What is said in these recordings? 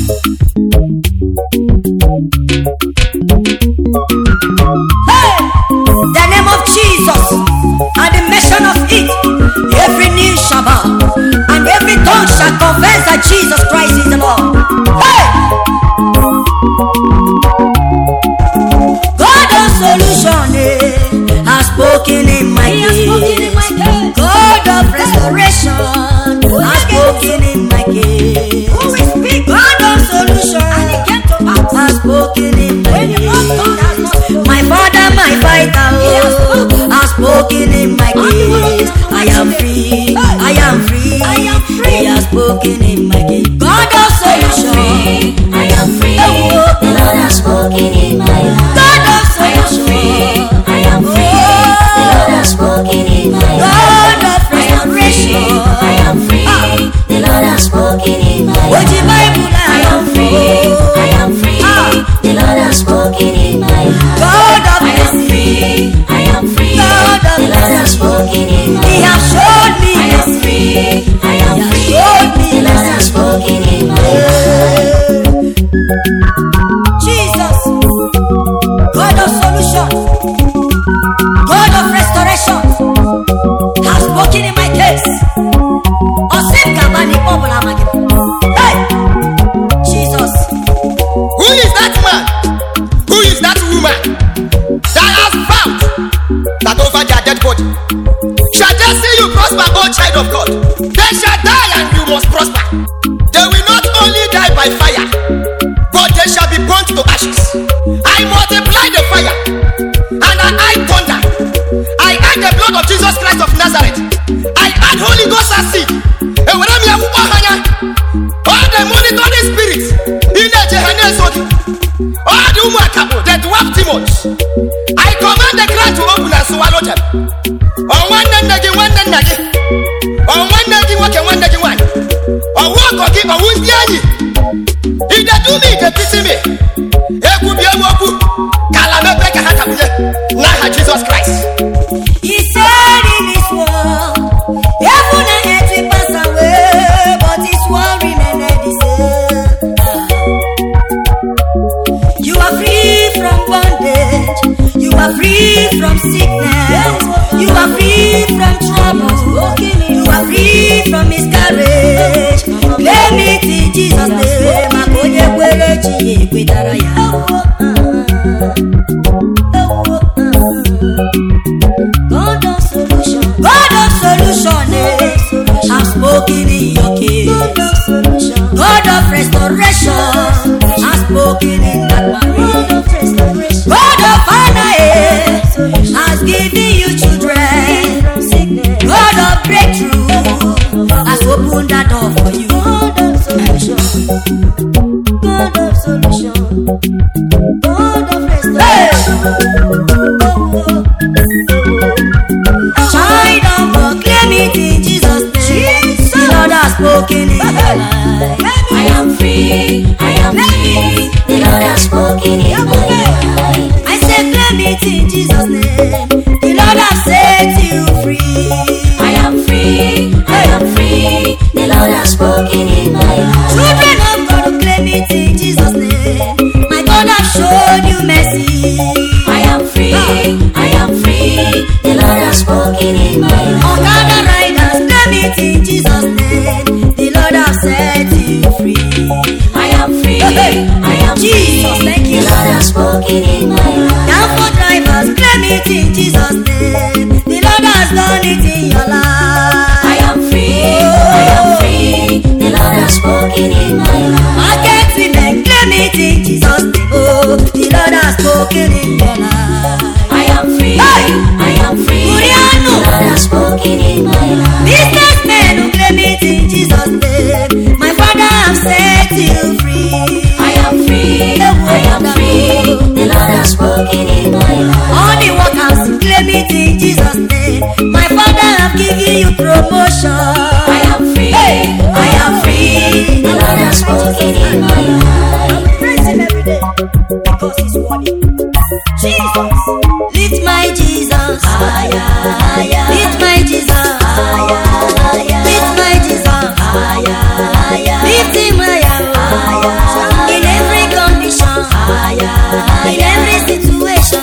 The name of Jesus and the mention of it, every knee shall bow and every tongue shall confess that Jesus Christ is the Lord. Hey! God of solution has spoken in my case. God of restoration has spoken in my case. God of solution has spoken in my case. My Father, my fighter, has spoken in my case. I am free, I am free, I am free. He has spoken in my case. God of solution, I am free. The Lord has spoken in my life. God of solution, I am free. The Lord has spoken in my life. God of restoration, I am free. The Lord has spoken in my life. I am free. I am free. The Lord has spoken in my life. God of I am free. I am free. God of The Lord has spoken in my life. He has showed me. I am free. I am He has free. showed me. The Lord has spoken in my life. Jesus, God of solution, God of restoration, has spoken in my case. Hey, Jesus, Who is that man? Who is that woman that has vowed that over their dead body? Shall they see you prosper, O child of God? They shall die and you must prosper. They will not only die by fire, but they shall be burnt to ashes. I multiply the fire and I thunder. I add the blood of Jesus Christ of Nazareth. I add Holy Ghost acid. All the monitoring spirits in the Jehannesodi, all the Umakabo, the dwarf demons, I command the ground to open and swallow them. On one nagi, on one nagi, one. On walk or give a wound yanni. If they do me, they pity me. Ekubiamoku, Kalamepeka Hatabuye, Naha Jesus Christ. He said in His word, heaven and earth will pass away, but His word remaineth the same. You are free from bondage. You are free from sickness. You are free from trouble. You are free from miscarriage. Claim it in Jesus' name. Makonye kwere chiye kwetara ya. God of solution, I've spoken in your case. God of restoration, I've spoken in that marriage. God of honor, has given you children. God of breakthrough, has opened that door for you. God of solution, God of restoration. Child of God, claim it in Jesus' name. The Lord has spoken in your life. I am free. I am free. The Lord has spoken in my life. I say claim it in Jesus' name. The Lord has set you free. I am free. I am free. The Lord has spoken in my life. Children of God, claim it in Jesus' name. My God has showed you mercy. I am free. I am free. The Lord has spoken in my life. Okada riders, claim it in Jesus' name. The Lord has set you free. I am free. I am Jesus, free. thank you. The Lord has spoken in my life. Now for drivers, claim it in Jesus' name. The Lord has done it in your life. I am free. I am free. The Lord has spoken in my life. Market women, claim it in Jesus' name. Oh, the Lord has spoken in your life. I am free. I am free. Kuriano. The Lord has spoken in my life. Businessmen who claim it in Jesus' name. My Father has set you free. I am free. I am free. The Lord has spoken in my life. All the workers who claim it in Jesus' name. My Father has given you promotion. I am free. I am free. The Lord has spoken in my life. Praise Him every day because He's worthy. Jesus, lift my Jesus higher, higher. Lift my Jesus higher, higher. Lift my Jesus higher, higher. Lift Him higher, in every condition, in every situation.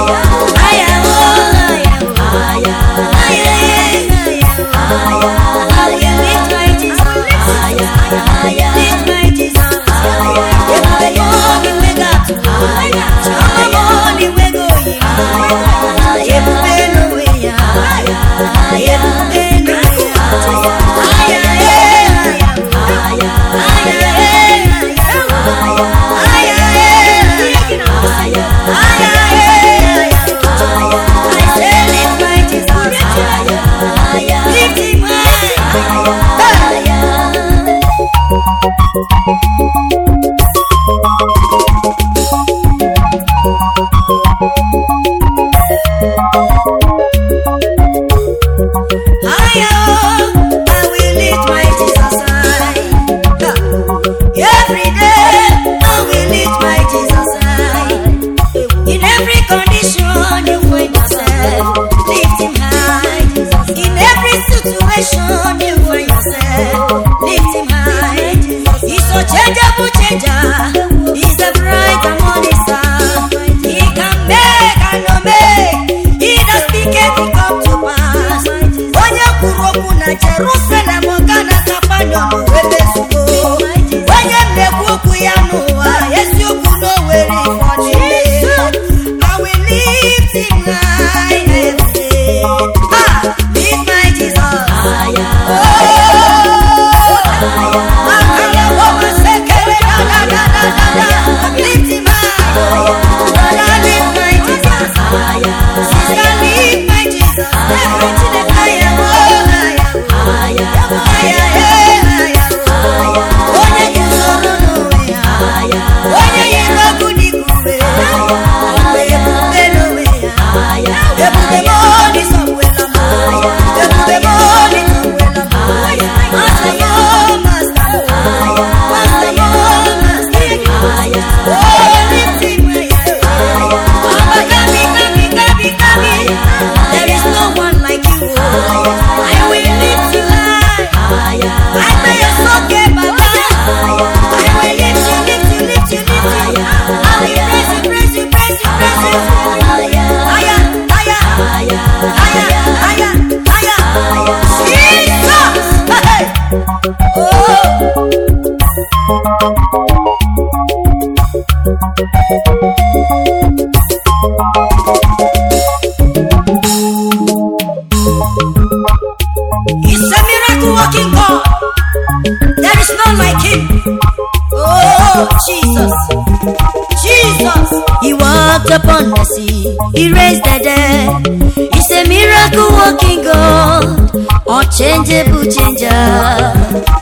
Upon the sea, he raised the dead. He's a miracle working God, unchangeable changer.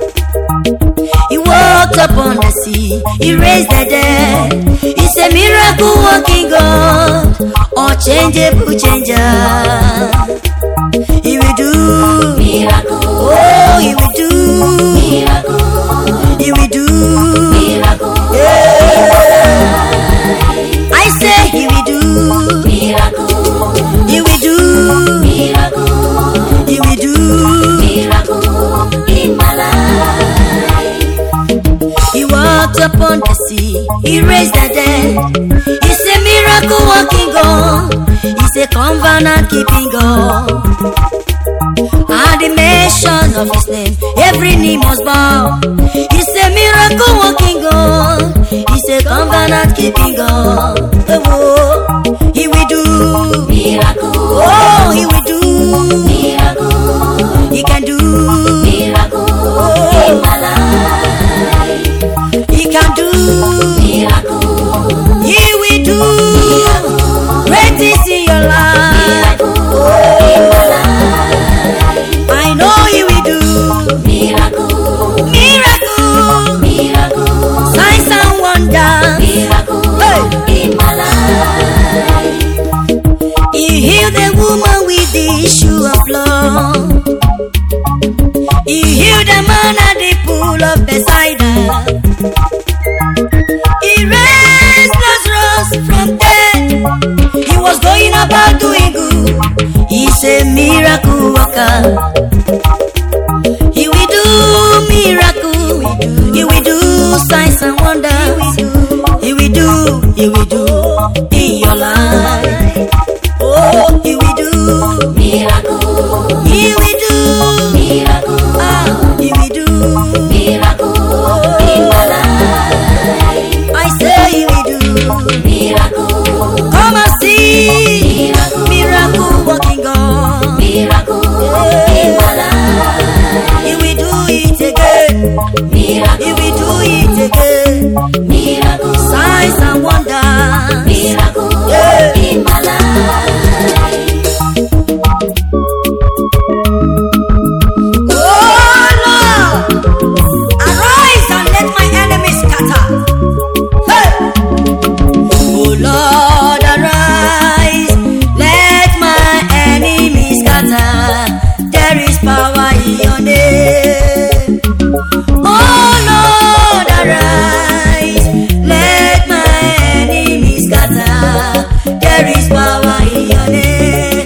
He walked upon the sea, he raised the dead. He's a miracle working God, unchangeable changer. He will do miracle. Oh, he will do miracle. He will do miracle. I say he will do miracle. He will do miracle. He will do miracle in my life. He walked upon the sea, he raised the dead. He's a miracle working God, he's a covenant keeping God. At the mention of his name, every knee must bow. He's a miracle working God, he's a covenant keeping God. Oh, he will do miracle. Oh, he will do miracle. He can do miracle in my life. He can do miracle. He will do great things in your life. In my life. I know he will do miracle. Miracle Miracle. Signs and wonders. Miracle. Hey. In signs and wonders. He will do in your life. Oh, he will do Miracle. He will do Miracle. He will do Miracle in my life. I say he will do Miracle. Come and see miracle working God. Miracle in my life. He will do it again. Miracle. He will do it again. Miracle. Signs and wonders. Miracle in my life. Oh Lord, arise and let my enemies scatter. Hey! Oh Lord, arise, let my enemies scatter. There is power in your name. Oh Lord, arise, let my enemies scatter. There is power in your name.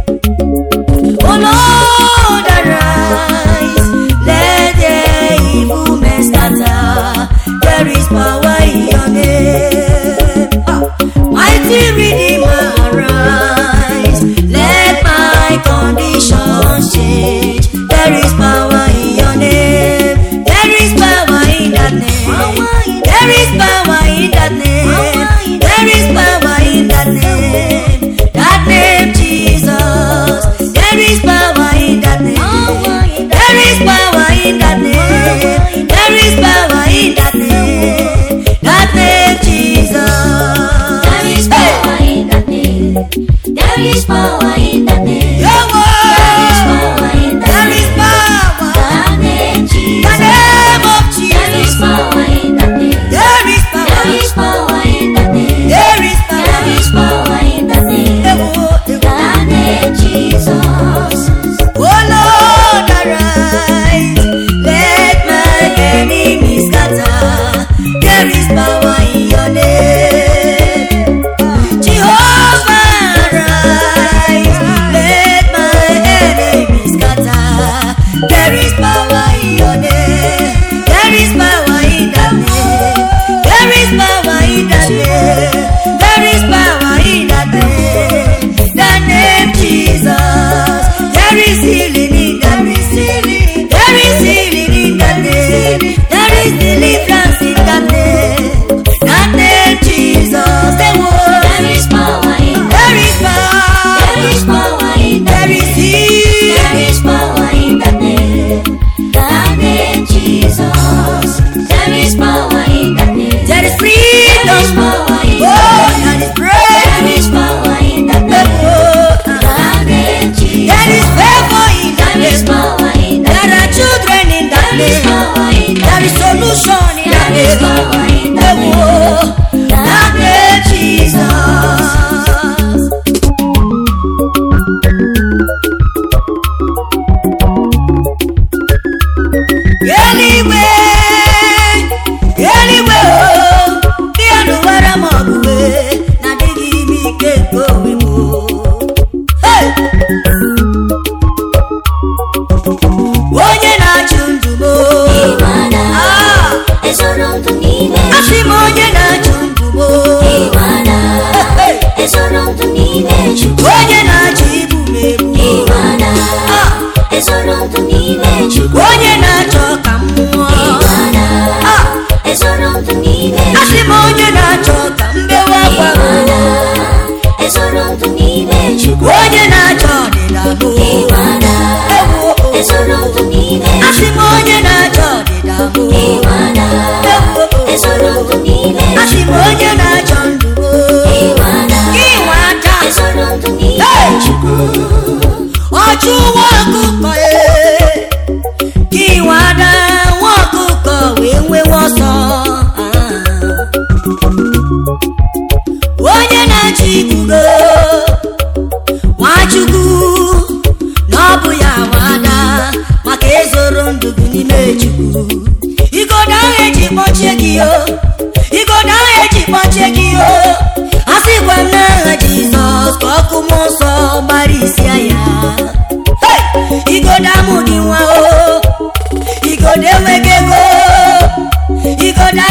Oh Lord, arise, let the evil men scatter. There is power in your name. Mighty Redeemer, arise, let my conditions change. There is power in your name. There is power in that name. There is power in that name. There is power in that name. That name Jesus. There is power in that name. There is power in that name. There is power in that name. That name Jesus. There is power in that name. There is power in that name. Your word. There is power in that There is name. power. That name The Jesus. name of There is Jesus. power in that name. There is There power. is power in that name. There is There is power. power in that name. That name Jesus. Oh Lord, arise, let my enemies scatter. There is power in your name. Jehovah, arise, let my enemies scatter. There is power in your name. There is power in that name. There is power in that name. There is power in that name. That name Jesus. There is healing in that name. There is healing in that name. There is deliverance in that name. That name Jesus. The word. There is power in that. There is power. There is power in that. There is There healing. is power in that name. That name Jesus. There is power in that name. There is There is freedom. power in Oh, that name. there is There breakthrough. is power in that name. Oh, That name Jesus. there is favor in that There is name. power in that There are name. children in that There is name. power in that There is name. solution in that There is name. power in that name. Oh, that name Jesus. Anyway, oh, the anuwara mogwe, na digi mi keko wimo. Hey! Onye na-achụ ndụ m, Iwana. ah, Ezoro ndụ n'ime asị m onye na-achụ ndụ m, Iwana. hey, Ezoro ndụ n'ime Chukwu. onye na-achụ ibu m ebu, Iwana. ah, Ezoro ndụ n'ime Chukwu. onye na-achọ ka m nwụọ, Iwana. ah, Ezoro ndụ n'ime asị m onye na-achọ ka m bewe akwa m, Iwana. Ezoro ndụ n'ime Chukwu. onye na-achọ ọdịda m, Iwana. ewu, Ezoro ndụ n'ime asị m onye na-achọ ọdịda m, Iwana. ewu, Ezoro ndụ n'ime asị m onye na-achọ ndụ m, Iwana. inwe aka, Ezoro ndụ n'ime Hey! Chukwu. ọchụ nwa ọkụkọ ka inwe ada nwa ọkụkọ wee nwewe ọsọ. Onye na-achọ ibugo Nwachukwu na ọ bụ ya nwada maka ezoro ndụ gị n'ime Chukwu. Igodo ahụ eji kpọchie gị o, igodo ahụ eji kpọchie gị o, a sịkwa m n'aha Jizọs ka ọkụ mmụọ nsọ gbara isi ya. Hey! Igodo amụ gị nwa o, igodo enweghị ego, igodo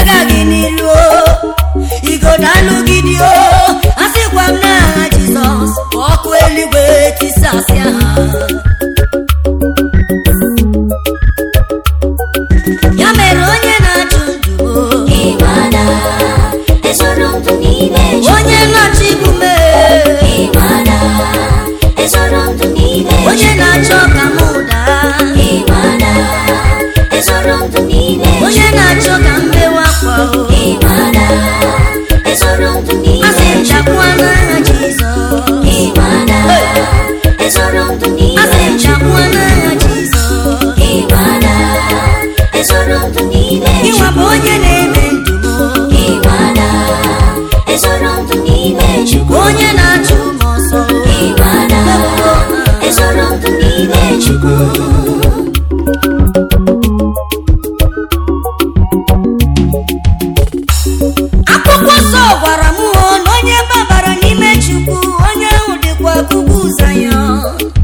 Akwụkwọ gwara m na onye gbabara n'ime Chukwu onye ahụ dịkwa kuku Zayọn.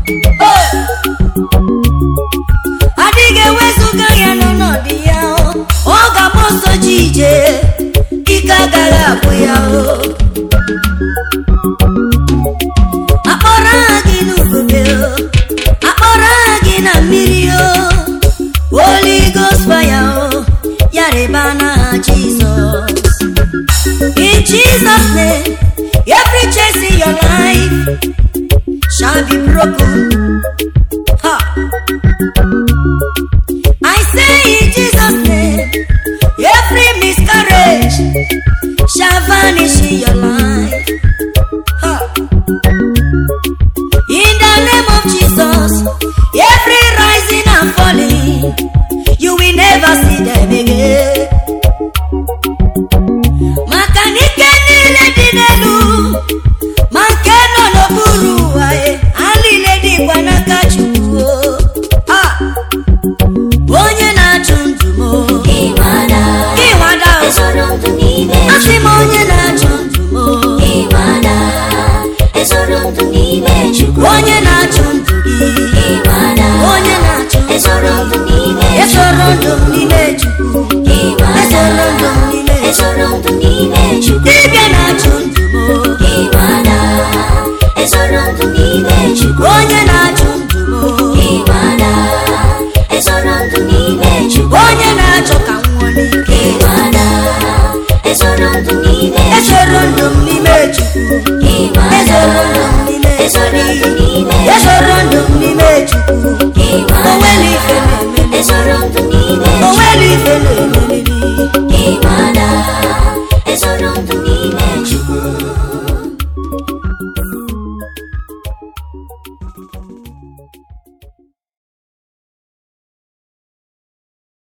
Adịghị ewezuga ya n'ọnọdụ ya, ọ ga-agba ọsọ ji ije, ike agaghị abụ ya. Akpọrọ aha gị n'ubube, akpọrọ aha gị na mmiri, Holy Ghost fire, ya rịba n'aha Jizọs. In Jesus' name, every chain in your life shall be broken. Ha. I say in Jesus' name, every miscarriage shall vanish in your life. Ha. In the name of Jesus, every rising and falling, you will never see them again. Maka n'ike niile dị n'elu, ma nke nọ n'okpuru ụwa, ha niile dịkwa n'aka Chukwu. Onye na-achụ ndụ m, ịwada asị m onye na-achụ ndụ m, ịwada ezoro ndụ n'ime Chukwu. Onye na-achụ ndụ gị, ịwada onye na-achụ ezoro ndụ n'ime Chukwu. Ezoro ndụ n'ime Chukwu. Dibịa na-achụ ndụ m, ịwada ezoro ndụ n'ime Chukwu. Onye na-achụ ndụ m, ịwada ezoro ndụ n'ime Chukwu. Onye na-achọ ka m nwụọ n'ike, ịwada ezoro ndụ n'ime Chukwu. Ezoro ndụ n'ime Chukwu. Ezoro ndụ n'ime Chukwu. Onwere ife na-eme, onwere ife na-eme. Ezoro ndụ n'ime